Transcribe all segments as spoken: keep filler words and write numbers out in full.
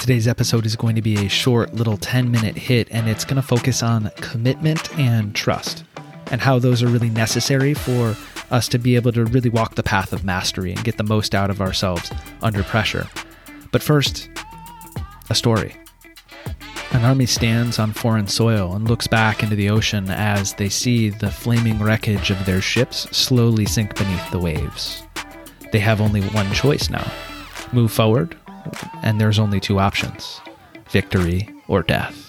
Today's episode is going to be a short little ten minute hit, and it's going to focus on commitment and trust and how those are really necessary for us to be able to really walk the path of mastery and get the most out of ourselves under pressure. But first, a story. An army stands on foreign soil and looks back into the ocean as they see the flaming wreckage of their ships slowly sink beneath the waves. They have only one choice now: move forward, and there's only two options: victory or death.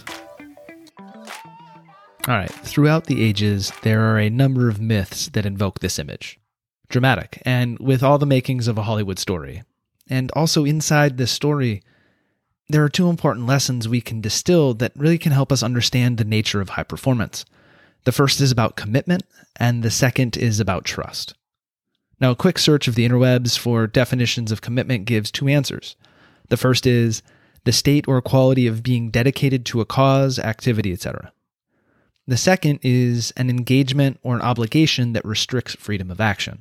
All right, throughout the ages, there are a number of myths that invoke this image. Dramatic, and with all the makings of a Hollywood story. And also inside this story, there are two important lessons we can distill that really can help us understand the nature of high performance. The first is about commitment, and the second is about trust. Now, a quick search of the interwebs for definitions of commitment gives two answers. The first is the state or quality of being dedicated to a cause, activity, et cetera. The second is an engagement or an obligation that restricts freedom of action.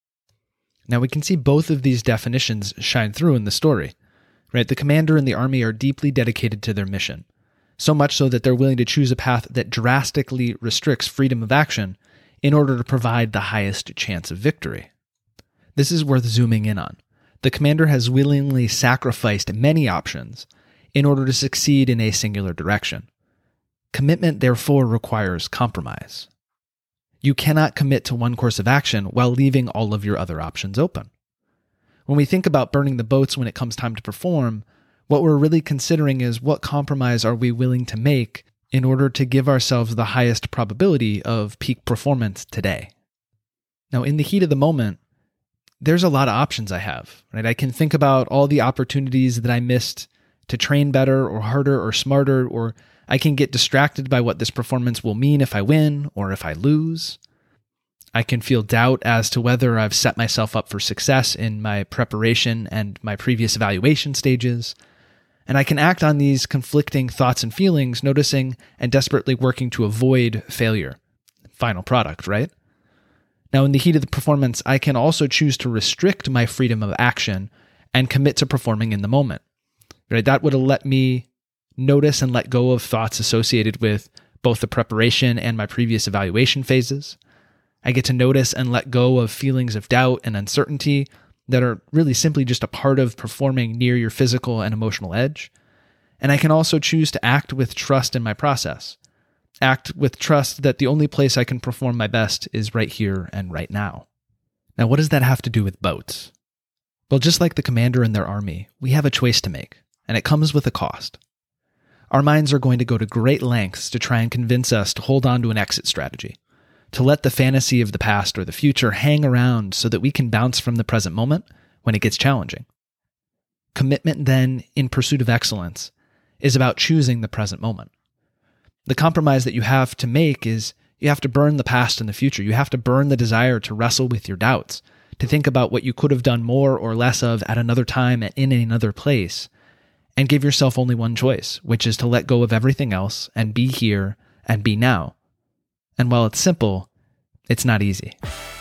Now, we can see both of these definitions shine through in the story. Right? The commander and the army are deeply dedicated to their mission, so much so that they're willing to choose a path that drastically restricts freedom of action in order to provide the highest chance of victory. This is worth zooming in on. The commander has willingly sacrificed many options in order to succeed in a singular direction. Commitment, therefore, requires compromise. You cannot commit to one course of action while leaving all of your other options open. When we think about burning the boats when it comes time to perform, what we're really considering is what compromise are we willing to make in order to give ourselves the highest probability of peak performance today. Now, in the heat of the moment, there's a lot of options I have, right? I can think about all the opportunities that I missed to train better or harder or smarter, or I can get distracted by what this performance will mean if I win or if I lose. I can feel doubt as to whether I've set myself up for success in my preparation and my previous evaluation stages. And I can act on these conflicting thoughts and feelings, noticing and desperately working to avoid failure. Final product, right? Now, in the heat of the performance, I can also choose to restrict my freedom of action and commit to performing in the moment. Right? That would let me notice and let go of thoughts associated with both the preparation and my previous evaluation phases. I get to notice and let go of feelings of doubt and uncertainty that are really simply just a part of performing near your physical and emotional edge. And I can also choose to act with trust in my process. Act with trust that the only place I can perform my best is right here and right now. Now, what does that have to do with boats? Well, just like the commander and their army, we have a choice to make, and it comes with a cost. Our minds are going to go to great lengths to try and convince us to hold on to an exit strategy, to let the fantasy of the past or the future hang around so that we can bounce from the present moment when it gets challenging. Commitment, then, in pursuit of excellence, is about choosing the present moment. The compromise that you have to make is you have to burn the past and the future. You have to burn the desire to wrestle with your doubts, to think about what you could have done more or less of at another time and in another place, and give yourself only one choice, which is to let go of everything else and be here and be now. And while it's simple, it's not easy.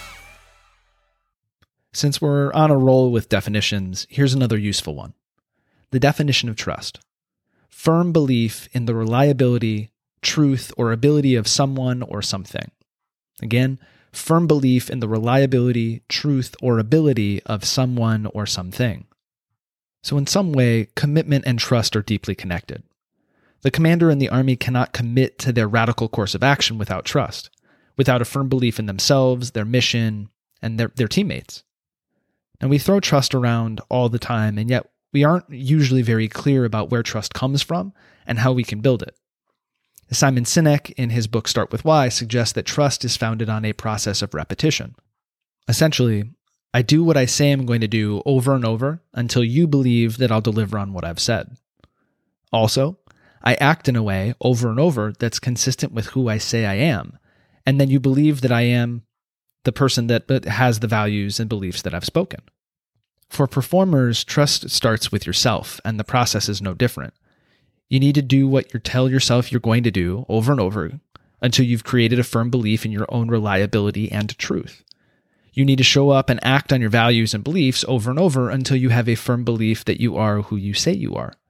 Since we're on a roll with definitions, here's another useful one. The definition of trust. Firm belief in the reliability, truth, or ability of someone or something. Again, firm belief in the reliability, truth, or ability of someone or something. So in some way, commitment and trust are deeply connected. The commander and the army cannot commit to their radical course of action without trust, without a firm belief in themselves, their mission, and their, their teammates. And we throw trust around all the time, and yet we aren't usually very clear about where trust comes from and how we can build it. Simon Sinek, in his book Start With Why, suggests that trust is founded on a process of repetition. Essentially, I do what I say I'm going to do over and over until you believe that I'll deliver on what I've said. Also, I act in a way over and over that's consistent with who I say I am, and then you believe that I am the person that has the values and beliefs that I've spoken. For performers, trust starts with yourself, and the process is no different. You need to do what you tell yourself you're going to do over and over until you've created a firm belief in your own reliability and truth. You need to show up and act on your values and beliefs over and over until you have a firm belief that you are who you say you are.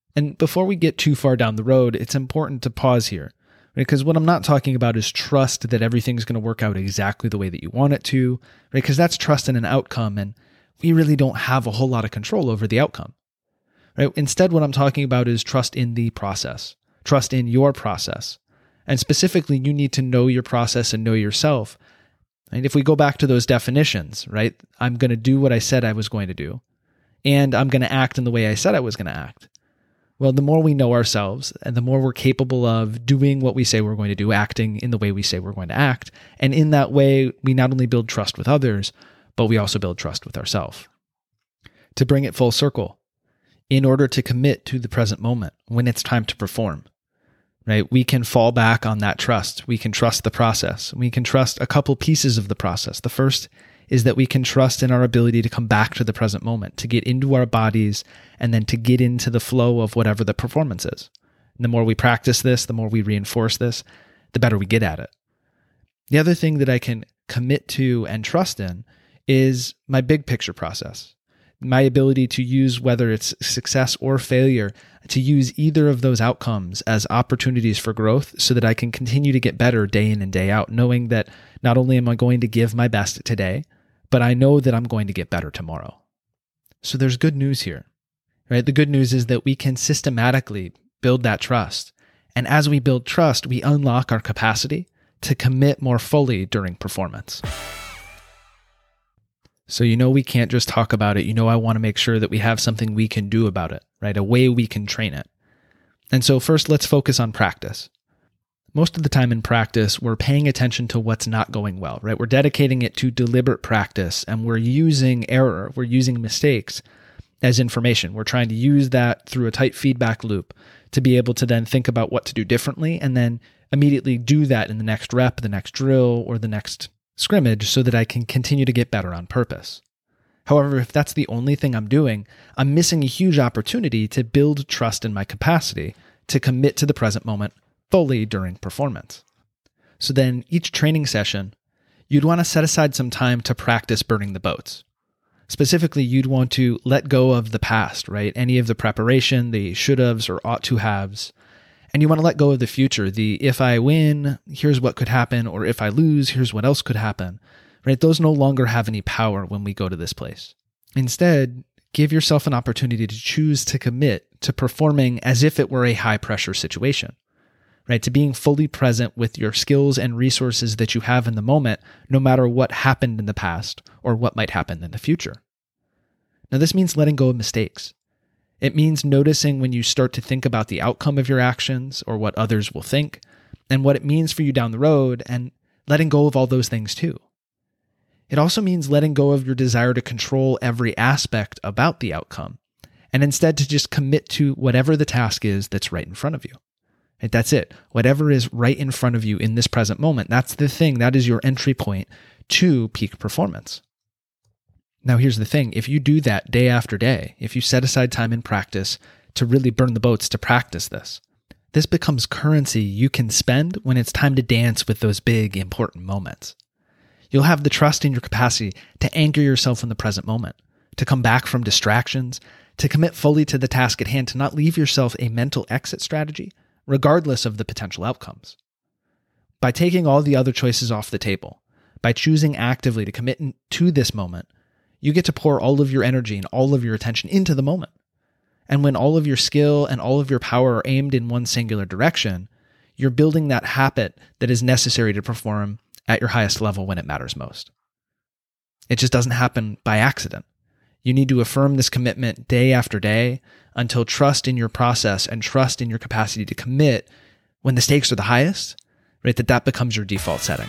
And before we get too far down the road, it's important to pause here, right? Because what I'm not talking about is trust that everything's going to work out exactly the way that you want it to, right? Because that's trust in an outcome, and we really don't have a whole lot of control over the outcome, right? Instead, what I'm talking about is trust in the process, trust in your process. And specifically, you need to know your process and know yourself. And if we go back to those definitions, right? I'm going to do what I said I was going to do, and I'm going to act in the way I said I was going to act. Well, the more we know ourselves and the more we're capable of doing what we say we're going to do, acting in the way we say we're going to act. And in that way, we not only build trust with others, but we also build trust with ourselves. To bring it full circle, in order to commit to the present moment when it's time to perform, right? We can fall back on that trust. We can trust the process. We can trust a couple pieces of the process. The first is that we can trust in our ability to come back to the present moment, to get into our bodies, and then to get into the flow of whatever the performance is. And the more we practice this, the more we reinforce this, the better we get at it. The other thing that I can commit to and trust in is my big picture process. My ability to use, whether it's success or failure, to use either of those outcomes as opportunities for growth so that I can continue to get better day in and day out, knowing that not only am I going to give my best today, but I know that I'm going to get better tomorrow. So there's good news here, right? The good news is that we can systematically build that trust. And as we build trust, we unlock our capacity to commit more fully during performance. So you know we can't just talk about it. You know I want to make sure that we have something we can do about it, right? A way we can train it. And so first, let's focus on practice. Most of the time in practice, we're paying attention to what's not going well, right? We're dedicating it to deliberate practice, and we're using error, we're using mistakes as information. We're trying to use that through a tight feedback loop to be able to then think about what to do differently and then immediately do that in the next rep, the next drill, or the next scrimmage so that I can continue to get better on purpose. However, if that's the only thing I'm doing, I'm missing a huge opportunity to build trust in my capacity to commit to the present moment fully during performance. So then each training session, you'd want to set aside some time to practice burning the boats. Specifically, you'd want to let go of the past, right? Any of the preparation, the should-haves or ought-to-haves. And you want to let go of the future, the if I win, here's what could happen, or if I lose, here's what else could happen, right? Those no longer have any power when we go to this place. Instead, give yourself an opportunity to choose to commit to performing as if it were a high-pressure situation, right? To being fully present with your skills and resources that you have in the moment, no matter what happened in the past or what might happen in the future. Now, this means letting go of mistakes. It means noticing when you start to think about the outcome of your actions or what others will think and what it means for you down the road and letting go of all those things too. It also means letting go of your desire to control every aspect about the outcome and instead to just commit to whatever the task is that's right in front of you. Right? That's it. Whatever is right in front of you in this present moment, that's the thing. That is your entry point to peak performance. Now, here's the thing. If you do that day after day, if you set aside time in practice to really burn the boats to practice this, this becomes currency you can spend when it's time to dance with those big, important moments. You'll have the trust in your capacity to anchor yourself in the present moment, to come back from distractions, to commit fully to the task at hand, to not leave yourself a mental exit strategy, regardless of the potential outcomes. By taking all the other choices off the table, by choosing actively to commit to this moment, you get to pour all of your energy and all of your attention into the moment. And when all of your skill and all of your power are aimed in one singular direction, you're building that habit that is necessary to perform at your highest level when it matters most. It just doesn't happen by accident. You need to affirm this commitment day after day until trust in your process and trust in your capacity to commit when the stakes are the highest, right? That that becomes your default setting.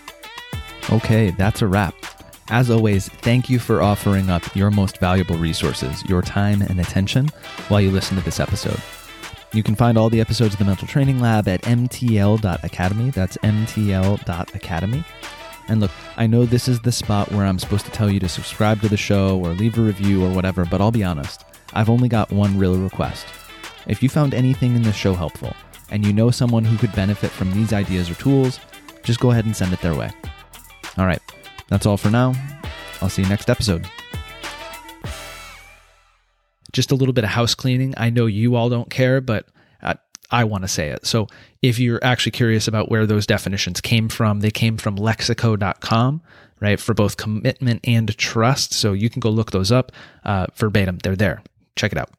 Okay, that's a wrap. As always, thank you for offering up your most valuable resources, your time and attention, while you listen to this episode. You can find all the episodes of the Mental Training Lab at m t l dot academy. That's m t l dot academy. And look, I know this is the spot where I'm supposed to tell you to subscribe to the show or leave a review or whatever, but I'll be honest, I've only got one real request. If you found anything in this show helpful, and you know someone who could benefit from these ideas or tools, just go ahead and send it their way. All right. That's all for now. I'll see you next episode. just a little bit of house cleaning. I know you all don't care, but uh, I want to say it. So if you're actually curious about where those definitions came from, they came from lexico dot com, right, for both commitment and trust. So you can go look those up uh, verbatim. They're there. Check it out.